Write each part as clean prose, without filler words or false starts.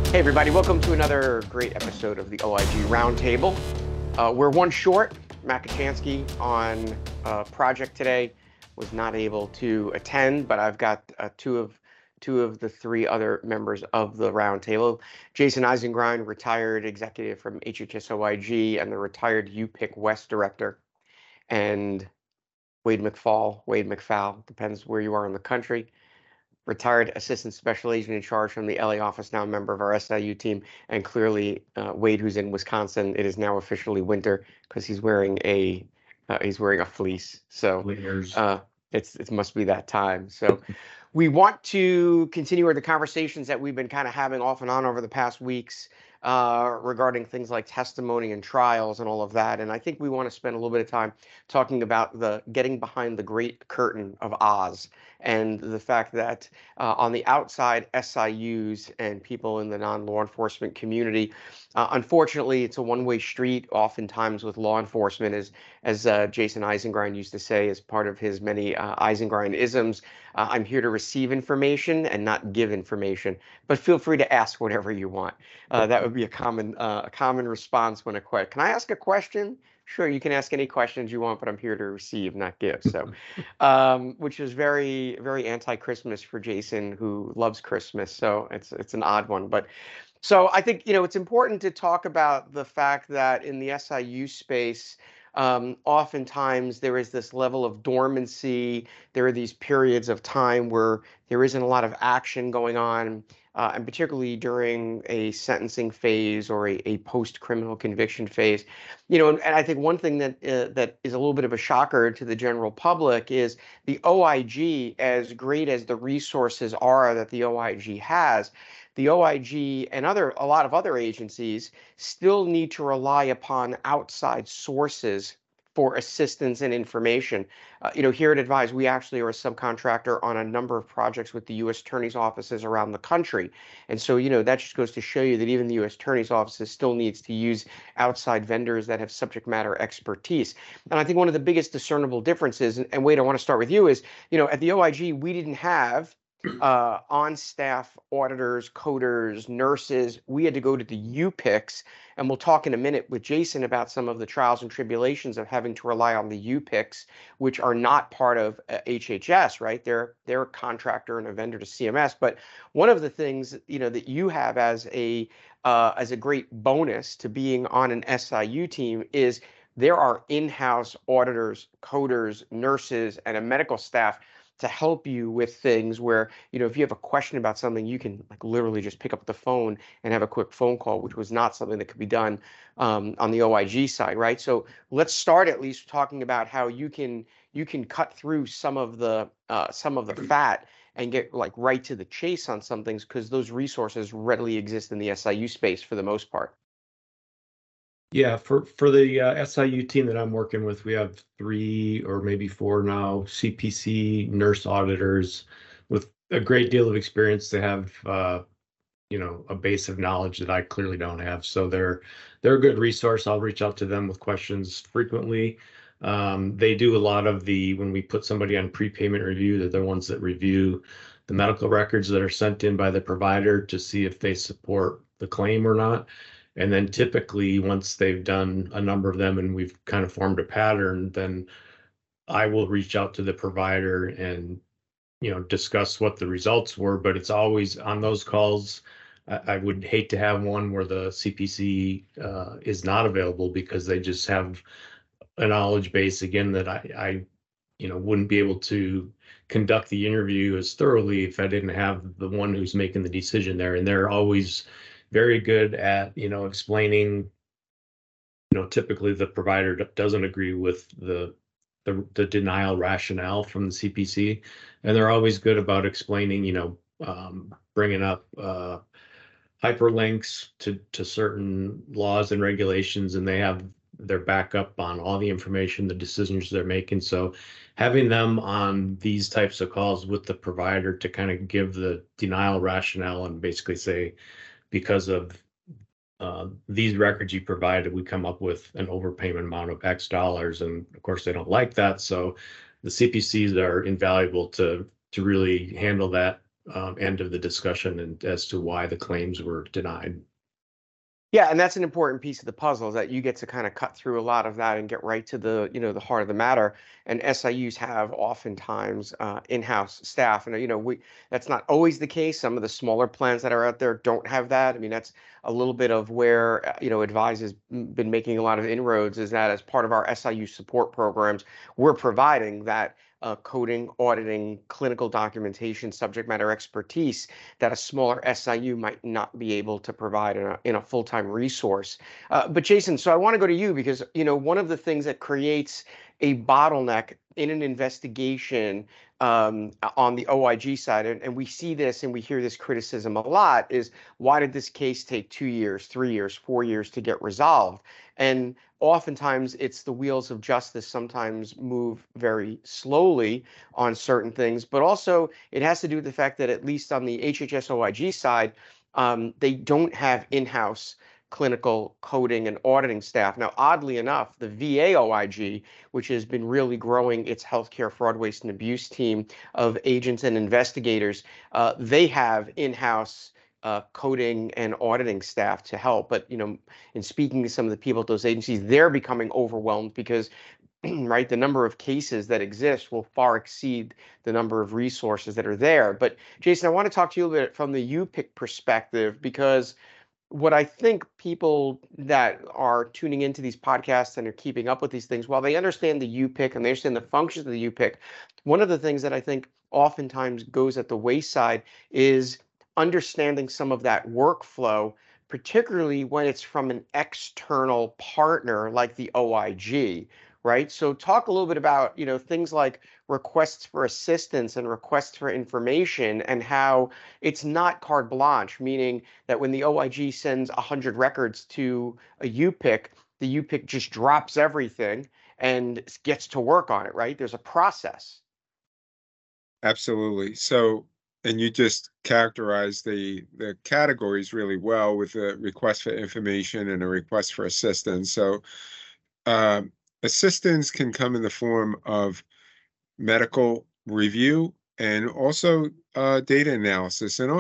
Hey, everybody, welcome to another great episode of the OIG Roundtable. We're one short. Matt Kachansky on a project today was not able to attend, but I've got two of the three other members of the roundtable. Jason Eisengrind, retired executive from HHS OIG and the retired UPIC West director, and Wade McFall, depends where you are in the country, retired assistant special agent in charge from the LA office, now a member of our SIU team, and clearly Wade, who's in Wisconsin. It is now officially winter because he's wearing a fleece. So it must be that time. So we want to continue the conversations that we've been kind of having off and on over the past weeks regarding things like testimony and trials and all of that. And I think we want to spend a little bit of time talking about the getting behind the great curtain of Oz and the fact that on the outside, SIUs and people in the non-law enforcement community, unfortunately, it's a one-way street oftentimes with law enforcement, as Jason Eisengrind used to say as part of his many Eisengrind-isms. I'm here to receive information and not give information, but feel free to ask whatever you want. That would be a common response when can I ask a question? Sure, you can ask any questions you want, but I'm here to receive, not give. So, which is very, very anti-Christmas for Jason, who loves Christmas. So it's an odd one, but so I think it's important to talk about the fact that in the SIU space, oftentimes there is this level of dormancy. There are these periods of time where there isn't a lot of action going on. And particularly during a sentencing phase or a post-criminal conviction phase, and I think one thing that that is a little bit of a shocker to the general public is the OIG, as great as the resources are that the OIG has, the OIG and a lot of other agencies still need to rely upon outside sources for assistance and information. Here at Advise, we actually are a subcontractor on a number of projects with the U.S. Attorney's offices around the country. And so, that just goes to show you that even the U.S. Attorney's offices still needs to use outside vendors that have subject matter expertise. And I think one of the biggest discernible differences, and Wade, I want to start with you, is, at the OIG, we didn't have on-staff auditors, coders, nurses. We had to go to the UPICs, and we'll talk in a minute with Jason about some of the trials and tribulations of having to rely on the UPICs, which are not part of HHS, right? They're a contractor and a vendor to CMS. But one of the things that you have as a great bonus to being on an SIU team is there are in-house auditors, coders, nurses, and a medical staff to help you with things where, if you have a question about something, you can literally just pick up the phone and have a quick phone call, which was not something that could be done on the OIG side, right? So let's start at least talking about how you can cut through some of the fat and get right to the chase on some things, because those resources readily exist in the SIU space for the most part. Yeah, for the SIU team that I'm working with, we have 3 or maybe 4 now CPC nurse auditors with a great deal of experience. They have a base of knowledge that I clearly don't have. So they're a good resource. I'll reach out to them with questions frequently. They do a lot of when we put somebody on prepayment review, they're the ones that review the medical records that are sent in by the provider to see if they support the claim or not. And then typically, once they've done a number of them and we've kind of formed a pattern, then I will reach out to the provider and, discuss what the results were. But it's always on those calls. I would hate to have one where the CPC is not available because they just have a knowledge base, again, that I wouldn't be able to conduct the interview as thoroughly if I didn't have the one who's making the decision there. And they're always very good at, explaining, typically the provider doesn't agree with the denial rationale from the CPC. And they're always good about explaining, bringing up hyperlinks to certain laws and regulations, and they have their backup on all the information, the decisions they're making. So having them on these types of calls with the provider to kind of give the denial rationale and basically say, because of these records you provided, we come up with an overpayment amount of X dollars. And of course, they don't like that. So the CPCs are invaluable to really handle that end of the discussion and as to why the claims were denied. Yeah, and that's an important piece of the puzzle is that you get to kind of cut through a lot of that and get right to the, the heart of the matter. And SIUs have oftentimes in-house staff, and that's not always the case. Some of the smaller plans that are out there don't have that. I mean, that's a little bit of where Advise has been making a lot of inroads. Is that as part of our SIU support programs, we're providing that coding, auditing, clinical documentation, subject matter expertise that a smaller SIU might not be able to provide in a full-time resource. But Jason, so I want to go to you because, one of the things that creates a bottleneck in an investigation on the OIG side, and we see this and we hear this criticism a lot, is why did this case take 2 years, 3 years, 4 years to get resolved? And oftentimes it's the wheels of justice sometimes move very slowly on certain things, but also it has to do with the fact that at least on the HHS OIG side, they don't have in-house clinical coding and auditing staff. Now, oddly enough, the VA OIG, which has been really growing its healthcare fraud, waste, and abuse team of agents and investigators, they have in-house coding and auditing staff to help. But, in speaking to some of the people at those agencies, they're becoming overwhelmed because right, the number of cases that exist will far exceed the number of resources that are there. But Jason, I want to talk to you a little bit from the UPIC perspective, because what I think people that are tuning into these podcasts and are keeping up with these things, while they understand the UPIC and they understand the functions of the UPIC, one of the things that I think oftentimes goes at the wayside is understanding some of that workflow, particularly when it's from an external partner like the OIG, right? So talk a little bit about, things like requests for assistance and requests for information and how it's not carte blanche, meaning that when the OIG sends 100 records to a UPIC, the UPIC just drops everything and gets to work on it, right? There's a process. Absolutely. So, and you just characterized the categories really well with a request for information and a request for assistance. So, assistance can come in the form of medical review and also data analysis. And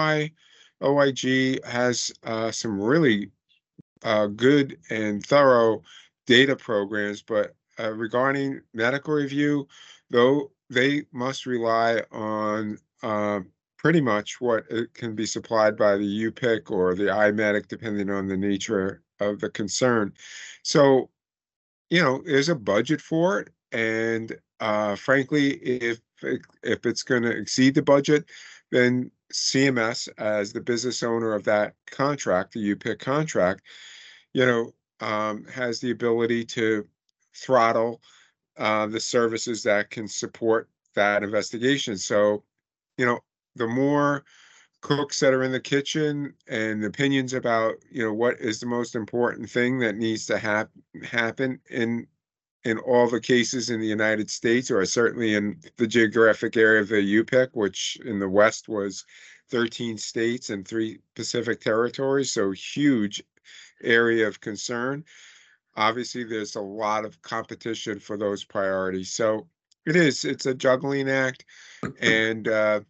OIG has some really good and thorough data programs, but regarding medical review, though, they must rely on pretty much what it can be supplied by the UPIC or the IMEDIC, depending on the nature of the concern. So, there's a budget for it, and frankly, if it's going to exceed the budget, then CMS, as the business owner of that contract, the UPIC contract, has the ability to throttle the services that can support that investigation. So, the more cooks that are in the kitchen and opinions about, what is the most important thing that needs to happen in all the cases in the United States, or certainly in the geographic area of the UPIC, which in the West was 13 states and 3 Pacific territories, so huge area of concern. Obviously, there's a lot of competition for those priorities. So it's a juggling act. And,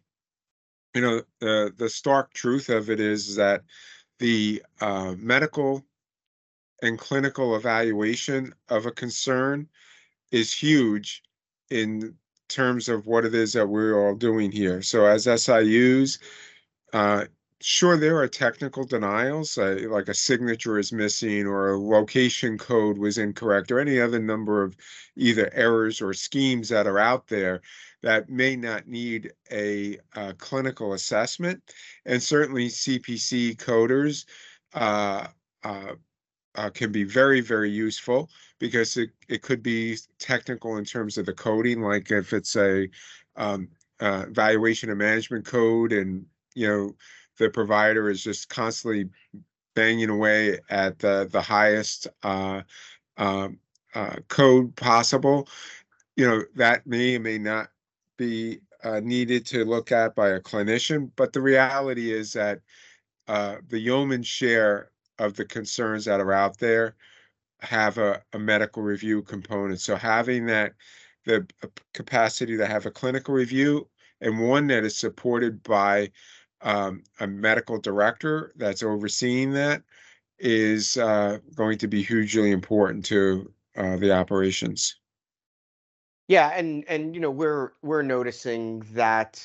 the stark truth of it is that the medical and clinical evaluation of a concern is huge in terms of what it is that we're all doing here. So as SIUs, sure, there are technical denials, like a signature is missing or a location code was incorrect or any other number of either errors or schemes that are out there that may not need a clinical assessment. And certainly CPC coders can be very, very useful because it could be technical in terms of the coding, like if it's a valuation and management code and, the provider is just constantly banging away at the highest code possible, that may or may not be needed to look at by a clinician. But the reality is that the yeoman's share of the concerns that are out there have a medical review component. So having the capacity to have a clinical review and one that is supported by a medical director that's overseeing that is going to be hugely important to the operations. Yeah, and we're noticing that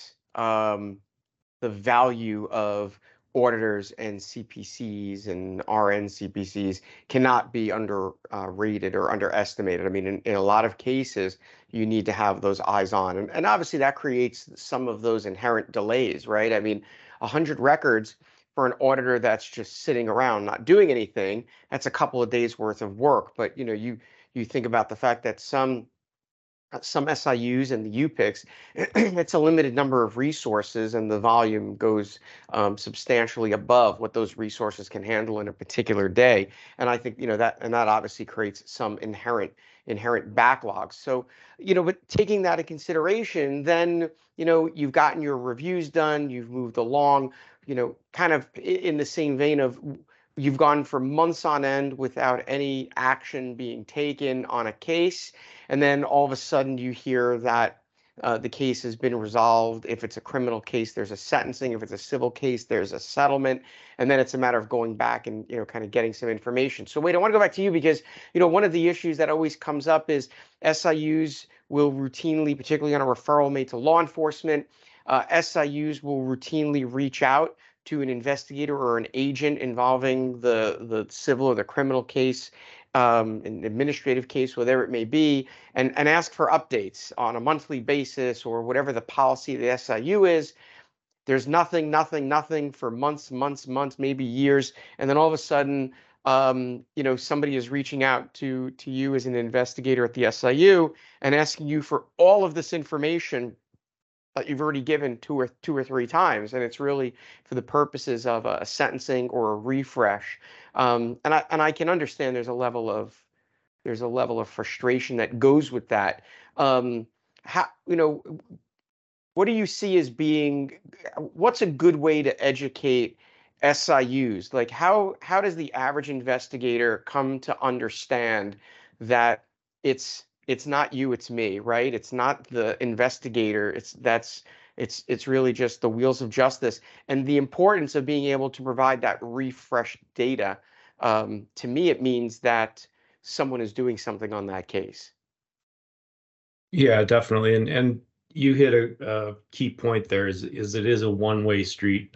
the value of auditors and CPCs and RN CPCs cannot be rated or underestimated. I mean, in a lot of cases, you need to have those eyes on, and obviously that creates some of those inherent delays, right? I mean, 100 records for an auditor that's just sitting around not doing anything, that's a couple of days worth of work. But you think about the fact that some SIUs and the UPICs, it's a limited number of resources, and the volume goes substantially above what those resources can handle in a particular day. And I think that obviously creates some inherent backlogs. So but taking that into consideration, then you've gotten your reviews done, you've moved along, kind of in the same vein of you've gone for months on end without any action being taken on a case. And then all of a sudden you hear that the case has been resolved. If it's a criminal case, there's a sentencing. If it's a civil case, there's a settlement. And then it's a matter of going back and, kind of getting some information. So Wade, I want to go back to you because, one of the issues that always comes up is SIUs will routinely, particularly on a referral made to law enforcement, SIUs will routinely reach out to an investigator or an agent involving the civil or the criminal case, an administrative case, whatever it may be, and ask for updates on a monthly basis or whatever the policy of the SIU is. There's nothing for months, maybe years, and then all of a sudden, somebody is reaching out to you as an investigator at the SIU and asking you for all of this information that you've already given two or three times, and it's really for the purposes of a sentencing or a refresh. And I can understand there's a level of frustration that goes with that. How what do you see as being what's a good way to educate SIUs? Like how does the average investigator come to understand that it's not you, it's me, right? It's not the investigator. It's really just the wheels of justice, and the importance of being able to provide that refreshed data. To me, it means that someone is doing something on that case. Yeah, definitely. And you hit a key point there is it is a one-way street.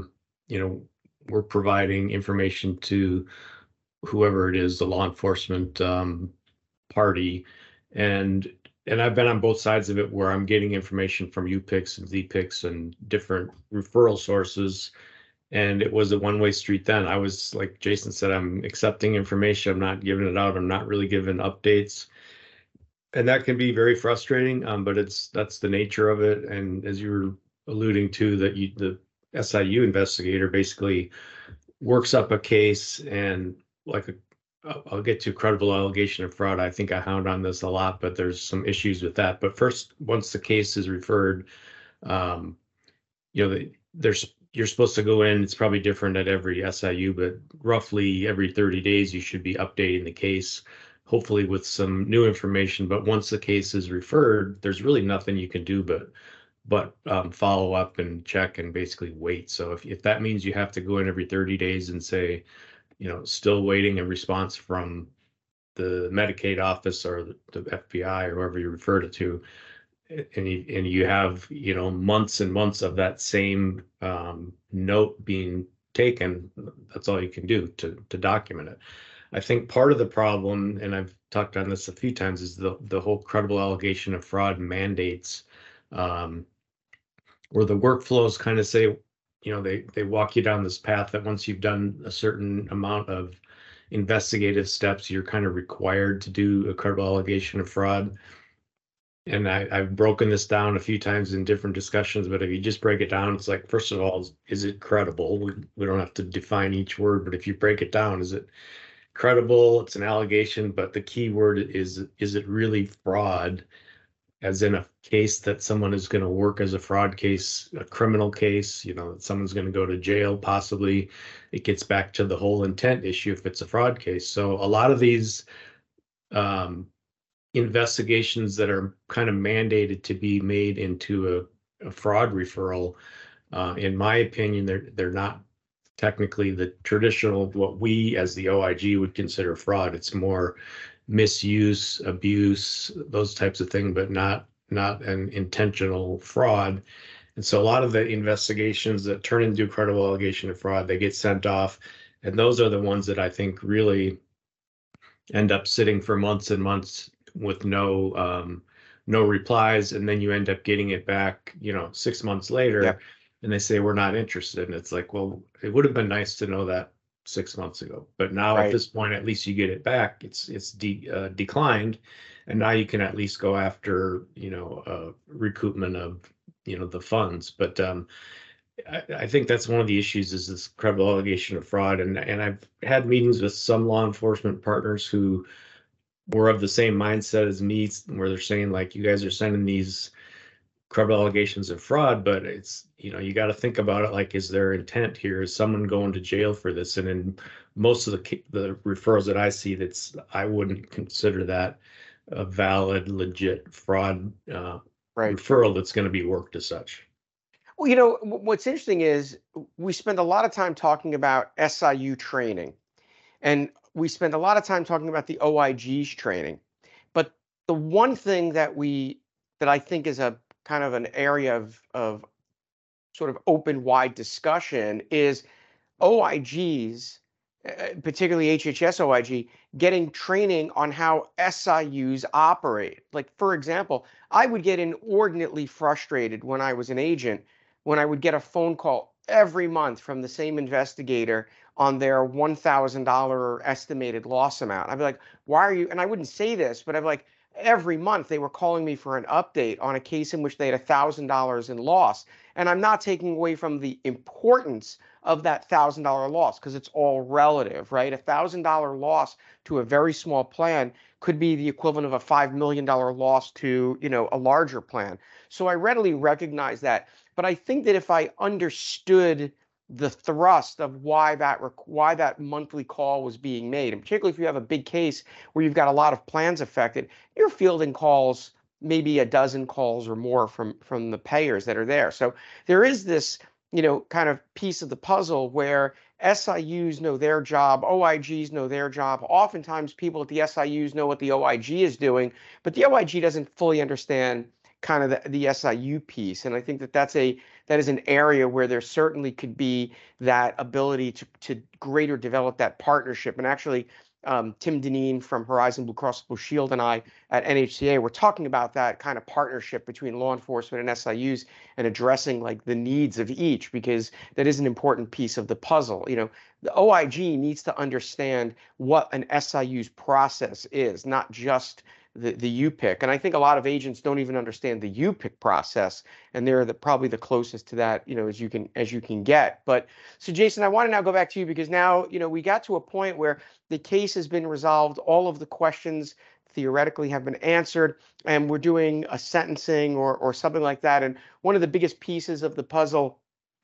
We're providing information to whoever it is, the law enforcement party. And I've been on both sides of it where I'm getting information from UPICs and ZPICs and different referral sources. And it was a one-way street then. I was, like Jason said, I'm accepting information. I'm not giving it out. I'm not really giving updates. And that can be very frustrating, but that's the nature of it. And as you were alluding to, that the SIU investigator basically works up a case, and I'll get to credible allegation of fraud. I think I hound on this a lot, but there's some issues with that. But first, once the case is referred, you're supposed to go in. It's probably different at every SIU, but roughly every 30 days, you should be updating the case, hopefully with some new information. But once the case is referred, there's really nothing you can do but follow up and check and basically wait. So if that means you have to go in every 30 days and say, still waiting a response from the Medicaid office or the FBI or whoever you referred it to, and you have months and months of that same note being taken, that's all you can do to document it. I think part of the problem, and I've talked on this a few times, is the whole credible allegation of fraud mandates, where the workflows kind of say, they walk you down this path that once you've done a certain amount of investigative steps, you're kind of required to do a credible allegation of fraud. And I've broken this down a few times in different discussions, but if you just break it down, it's like, first of all, is it credible? We don't have to define each word, but if you break it down, is it credible? It's an allegation, but the key word is it really fraud? As in a case that someone is going to work as a fraud case, a criminal case, someone's going to go to jail, possibly. It gets back to the whole intent issue if it's a fraud case. So a lot of these investigations that are kind of mandated to be made into a fraud referral. In my opinion, they're not technically the traditional, what we as the OIG would consider fraud. It's more misuse, abuse, those types of things, but not an intentional fraud. And so a lot of the investigations that turn into a credible allegation of fraud, they get sent off. And those are the ones that I think really end up sitting for months and months with no replies. And then you end up getting it back, 6 months later, Yep. and they say, we're not interested. And it's like, well, it would have been nice to know that 6 months ago. But now at Right. this point, at least you get it back. It's declined. And now you can at least go after, recoupment of, the funds. But I think that's one of the issues is this credible allegation of fraud. And I've had meetings with some law enforcement partners who were of the same mindset as me, where they're saying, like, you guys are sending these credible allegations of fraud, but it's, you got to think about it, like, is there intent here? Is someone going to jail for this? And in most of the referrals that I see, I wouldn't consider that a valid, legit fraud Right. referral that's going to be worked as such. Well, what's interesting is we spend a lot of time talking about SIU training, and we spend a lot of time talking about the OIG's training. But the one thing that I think is a kind of an area of sort of open, wide discussion is OIGs, particularly HHS OIG, getting training on how SIUs operate. Like, for example, I would get inordinately frustrated when I was an agent when I would get a phone call every month from the same investigator on their $1,000 estimated loss amount. I'd be like, why are you? And I wouldn't say this, but I'd be like, every month they were calling me for an update on a case in which they had $1,000 in loss. And I'm not taking away from the importance of that $1,000 loss because it's all relative, right? $1,000 loss to a very small plan could be the equivalent of a $5 million loss to, a larger plan. So I readily recognize that. But I think that if I understood the thrust of why that monthly call was being made, and particularly if you have a big case where you've got a lot of plans affected, you're fielding calls, maybe a dozen calls or more from the payers that are there. So there is this, kind of piece of the puzzle where SIUs know their job, OIGs know their job. Oftentimes people at the SIUs know what the OIG is doing, but the OIG doesn't fully understand kind of the SIU piece. And I think that is an area where there certainly could be that ability to greater develop that partnership. And actually, Tim Deneen from Horizon Blue Cross Blue Shield and I at NHCA were talking about that kind of partnership between law enforcement and SIUs and addressing like the needs of each, because that is an important piece of the puzzle. The OIG needs to understand what an SIU's process is, not just the UPIC. And I think a lot of agents don't even understand the UPIC process, and they're probably the closest to that, as you can get. But so Jason, I want to now go back to you because now, we got to a point where the case has been resolved. All of the questions theoretically have been answered, and we're doing a sentencing or something like that. And one of the biggest pieces of the puzzle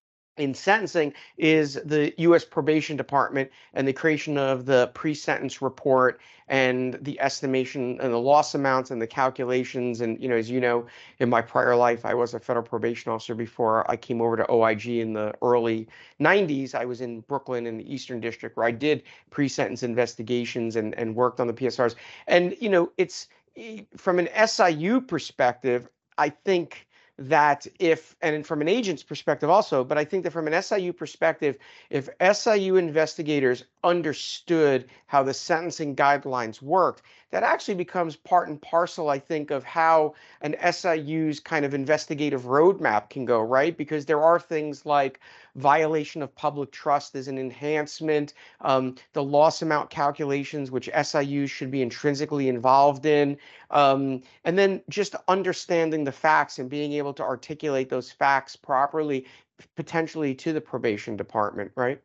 in sentencing is the U.S. Probation Department and the creation of the pre-sentence report and the estimation and the loss amounts and the calculations. And, as you know, in my prior life, I was a federal probation officer before I came over to OIG in the early 90s. I was in Brooklyn in the Eastern District where I did pre-sentence investigations and worked on the PSRs. And, it's from an SIU perspective, I think that and from an agent's perspective also, but I think that from an SIU perspective, if SIU investigators understood how the sentencing guidelines worked, that actually becomes part and parcel, I think, of how an SIU's kind of investigative roadmap can go, right? Because there are things like violation of public trust as an enhancement, the loss amount calculations, which SIUs should be intrinsically involved in, and then just understanding the facts and being able to articulate those facts properly, potentially to the probation department, right?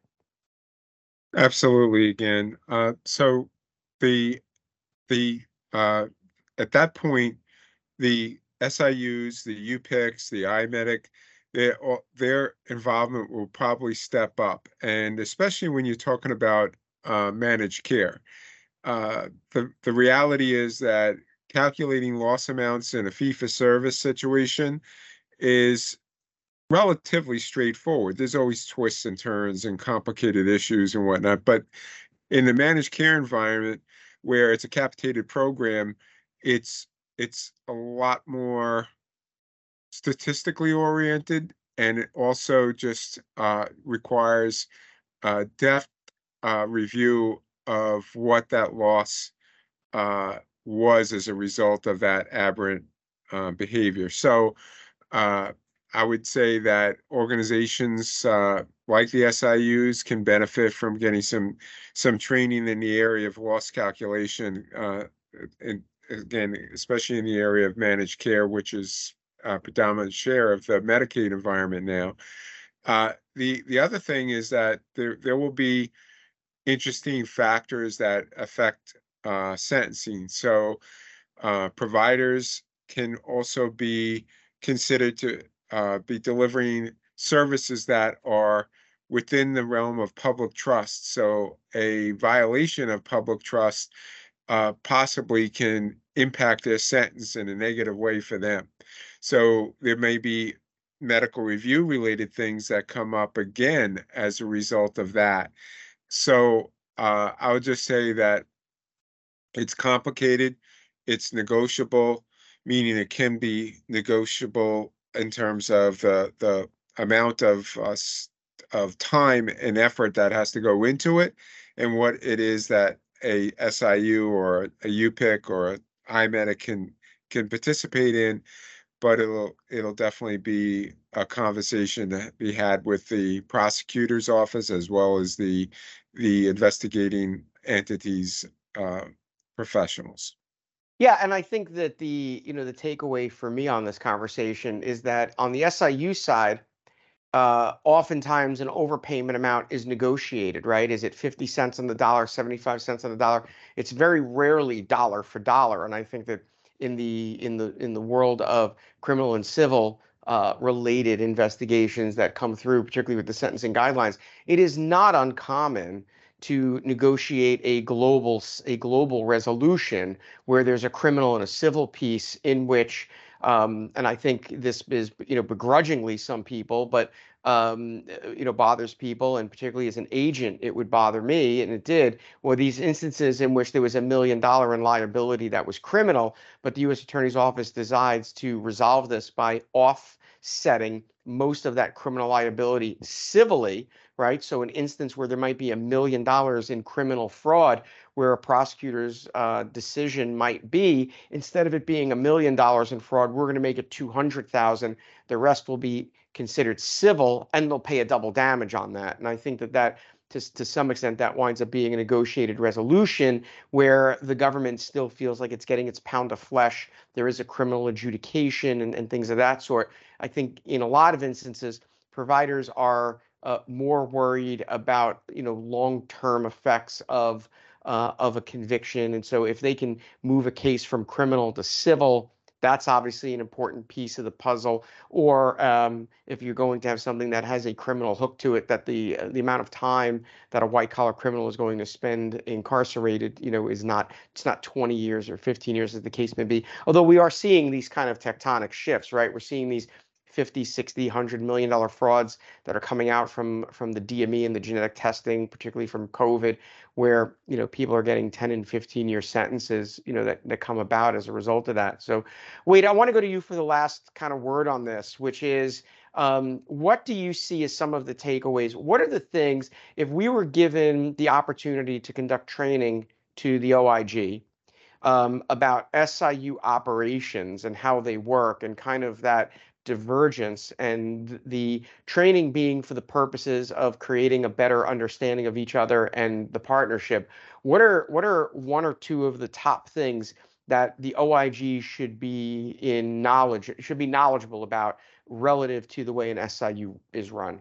Absolutely. Again, so the at that point, the SIUs, the UPICs, the IMEDIC, their involvement will probably step up, and especially when you're talking about managed care. The reality is that calculating loss amounts in a fee-for-service situation is relatively straightforward. There's always twists and turns and complicated issues and whatnot, but in the managed care environment, where it's a capitated program, it's a lot more statistically oriented, and it also just requires depth review of what that loss was as a result of that aberrant behavior. So I would say that organizations like the SIUs can benefit from getting some training in the area of loss calculation, and again, especially in the area of managed care, which is a predominant share of the Medicaid environment now. The other thing is that there will be interesting factors that affect sentencing. So providers can also be considered to be delivering services that are within the realm of public trust. So a violation of public trust possibly can impact their sentence in a negative way for them. So there may be medical review related things that come up again as a result of that. So I would just say that it's complicated, it's negotiable, meaning it can be negotiable in terms of the amount of time and effort that has to go into it, and what it is that a SIU or a UPIC or a IMEDIC can participate in. But it'll definitely be a conversation to be had with the prosecutor's office as well as the investigating entities professionals. Yeah, and I think that the takeaway for me on this conversation is that on the SIU side, oftentimes an overpayment amount is negotiated, right? Is it 50 cents on the dollar, 75 cents on the dollar? It's very rarely dollar for dollar. And I think that in the world of criminal and civil related investigations that come through, particularly with the sentencing guidelines, it is not uncommon to negotiate a global resolution where there's a criminal and a civil piece in which and I think this is, begrudgingly some people, but bothers people, and particularly as an agent, it would bother me, and it did. Were these instances in which there was $1 million in liability that was criminal, but the U.S. Attorney's Office decides to resolve this by offsetting most of that criminal liability civilly, right? So an instance where there might be $1 million in criminal fraud, where a prosecutor's decision might be, instead of it being $1 million in fraud, we're going to make it 200,000. The rest will be considered civil, and they'll pay a double damage on that. And I think that to some extent, that winds up being a negotiated resolution where the government still feels like it's getting its pound of flesh. There is a criminal adjudication and things of that sort. I think in a lot of instances, providers are more worried about long-term effects of a conviction, and so if they can move a case from criminal to civil, that's obviously an important piece of the puzzle. Or if you're going to have something that has a criminal hook to it, that the amount of time that a white-collar criminal is going to spend incarcerated, it's not 20 years or 15 years as the case may be. Although we are seeing these kind of tectonic shifts, right? We're seeing these 50, 60, $100 million frauds that are coming out from the DME and the genetic testing, particularly from COVID, where people are getting 10 and 15-year sentences, that come about as a result of that. So, Wade, I want to go to you for the last kind of word on this, which is what do you see as some of the takeaways? What are the things, if we were given the opportunity to conduct training to the OIG about SIU operations and how they work, and kind of that divergence, and the training being for the purposes of creating a better understanding of each other and the partnership, what are one or two of the top things that the OIG should be knowledgeable about relative to the way an SIU is run?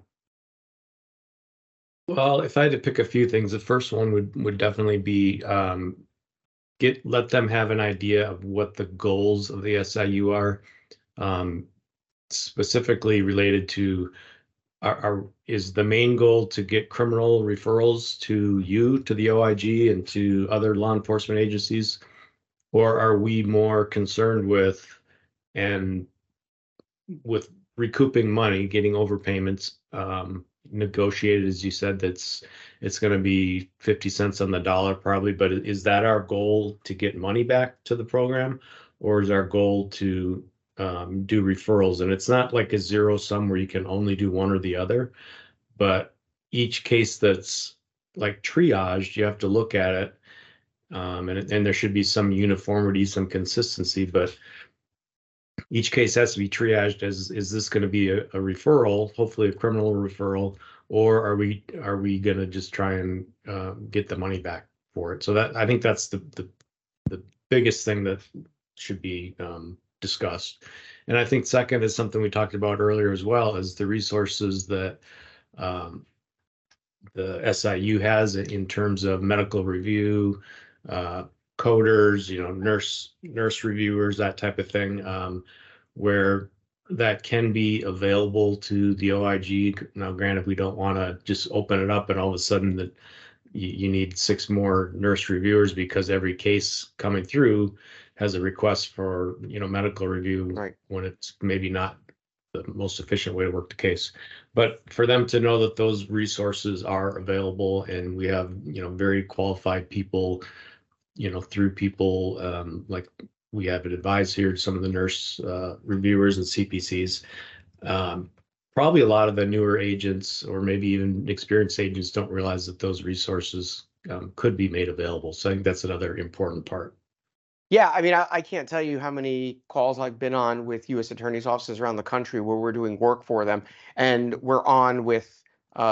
Well, if I had to pick a few things, the first one would definitely be let them have an idea of what the goals of the SIU are. Specifically related to is the main goal to get criminal referrals to the OIG and to other law enforcement agencies, or are we more concerned with recouping money, getting overpayments negotiated, as you said, it's going to be 50 cents on the dollar probably, but is that our goal to get money back to the program, or is our goal to do referrals? And it's not like a zero sum where you can only do one or the other, but each case that's like triaged, you have to look at it, and there should be some uniformity, some consistency, but each case has to be triaged as, is this going to be a referral, hopefully a criminal referral, or are we going to just try and get the money back for it? So that, I think that's the biggest thing that should be discussed. And I think second is something we talked about earlier as well, is the resources that the SIU has in terms of medical review, coders, nurse reviewers, that type of thing, where that can be available to the OIG. Now, granted, we don't want to just open it up and all of a sudden that you need 6 more nurse reviewers because every case coming through has a request for, medical review, Right, when it's maybe not the most efficient way to work the case. But for them to know that those resources are available, and we have, very qualified people, through people like we have it advised here, some of the nurse reviewers and CPCs. Probably a lot of the newer agents, or maybe even experienced agents, don't realize that those resources could be made available. So I think that's another important part. yeah, I mean, I can't tell you how many calls I've been on with U.S. attorneys' offices around the country where we're doing work for them, and we're on with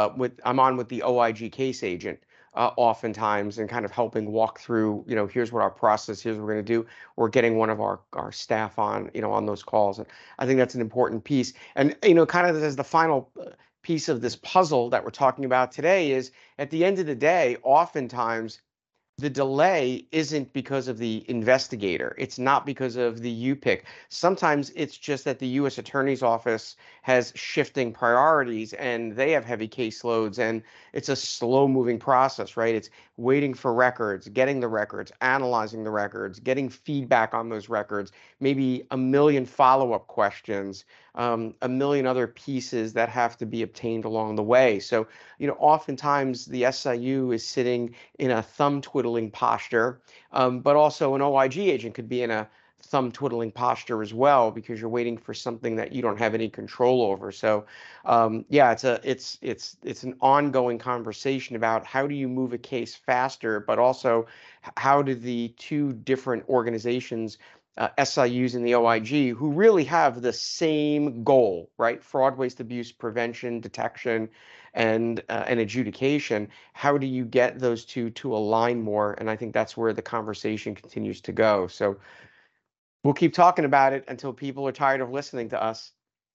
I'm on with the OIG case agent oftentimes, and kind of helping walk through, here's what our process, here's what we're going to do. We're getting one of our staff on, on those calls, and I think that's an important piece. And kind of as the final piece of this puzzle that we're talking about today is, at the end of the day, oftentimes the delay isn't because of the investigator. It's not because of the UPIC. Sometimes it's just that the U.S. Attorney's Office has shifting priorities and they have heavy caseloads, and it's a slow-moving process, right? It's waiting for records, getting the records, analyzing the records, getting feedback on those records, maybe a million follow-up questions, a million other pieces that have to be obtained along the way. So, oftentimes the SIU is sitting in a thumb twiddling posture, but also an OIG agent could be in a thumb twiddling posture as well, because you're waiting for something that you don't have any control over. So, yeah, it's an ongoing conversation about how do you move a case faster, but also how do the two different organizations, SIUs and the OIG, who really have the same goal, right? Fraud, waste, abuse prevention, detection, and adjudication. How do you get those two to align more? And I think that's where the conversation continues to go. So we'll keep talking about it until people are tired of listening to us.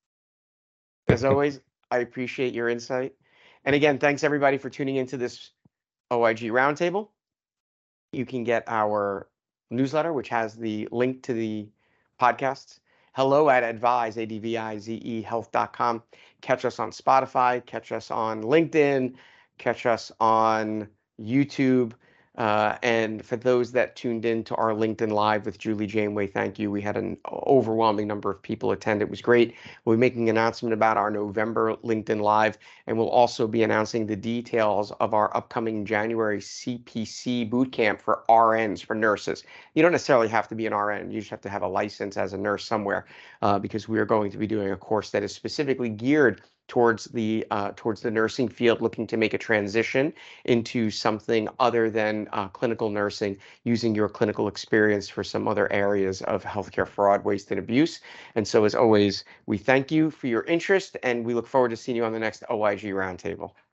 As always, I appreciate your insight. And again, thanks everybody for tuning into this OIG Roundtable. You can get our newsletter, which has the link to the podcasts. Hello at advise, ADVIZE health.com. Catch us on Spotify, catch us on LinkedIn, catch us on YouTube. And for those that tuned in to our LinkedIn Live with Julie Janeway, thank you. We had an overwhelming number of people attend. It was great. We'll be making an announcement about our November LinkedIn Live, and we'll also be announcing the details of our upcoming January CPC bootcamp for RNs, for nurses. You don't necessarily have to be an RN. You just have to have a license as a nurse somewhere, because we are going to be doing a course that is specifically geared towards the nursing field, looking to make a transition into something other than clinical nursing, using your clinical experience for some other areas of healthcare fraud, waste, and abuse. And so, as always, we thank you for your interest, and we look forward to seeing you on the next OIG Roundtable.